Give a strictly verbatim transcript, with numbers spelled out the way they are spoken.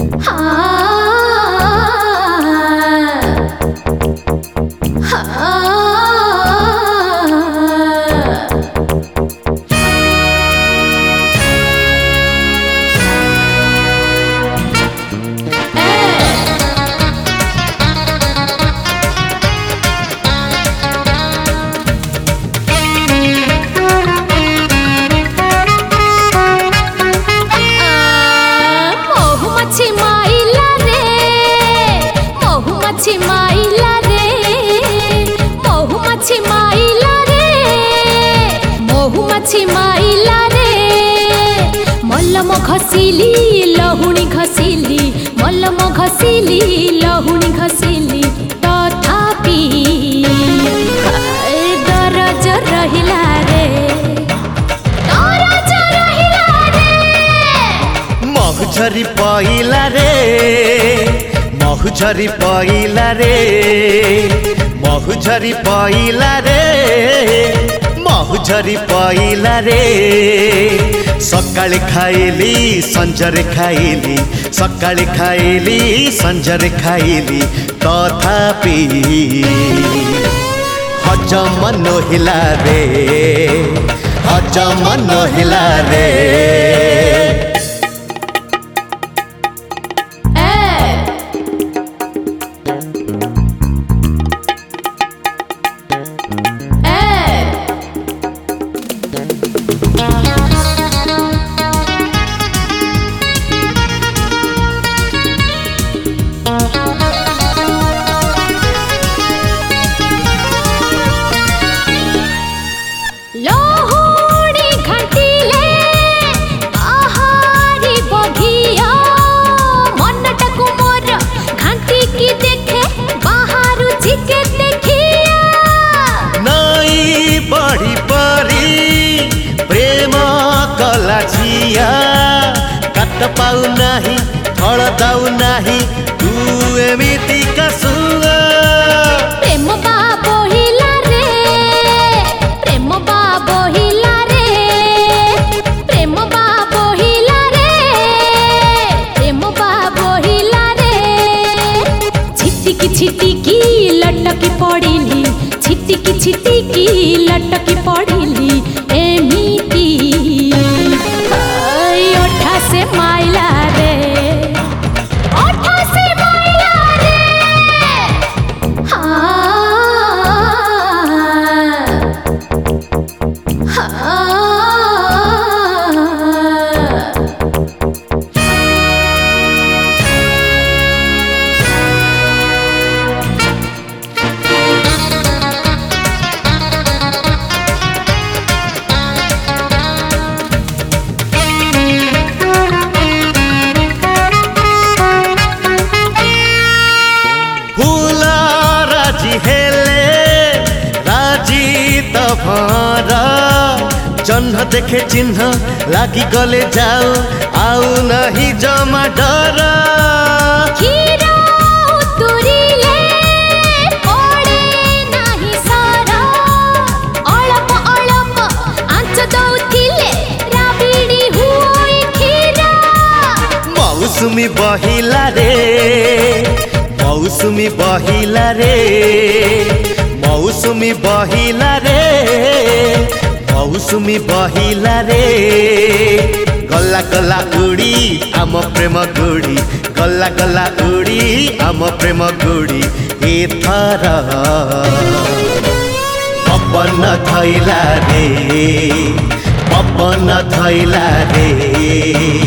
मल्लम घसिली लहुणी घसिली मल्लम घसिली लहुणी घसिली तथापि दरज रहिला रे दरज रहिला रे महुझरी पइला रे महुझरी पइला रे महुझरी पइला रे महुझरी पइला रे सकाळे खाइली संजरे खाइली सकाळे खाइली संजरे खाइली तथापि हजम नहिला रे हजम नहिला रे काट पाऊ नाही फल दाऊ नाही तू एमिति कसुआ प्रेम बा बोहिला रे प्रेम बा बोहिला रे प्रेम बा बोहिला रे प्रेम बा बोहिला रे छिटिकी छिटिकी लटकी पड़िली छिटिकी छिटिकी लटकी पड़िली एमिति से माइला रे ओठा से माइला रे हाँ हाँ जन्ह देखे चिन्ह लागी गले जाओ आउ नहीं जमा डर मौसुमी बहिला रे मौसुमी बहिला रे मौसुमी बहिला रे मौसुमी बहिला रे गला गला उड़ी आम प्रेम गुड़ी गला गला उड़ी आम प्रेम गुड़ी एथर पवन धैला रे पवन धैला रे।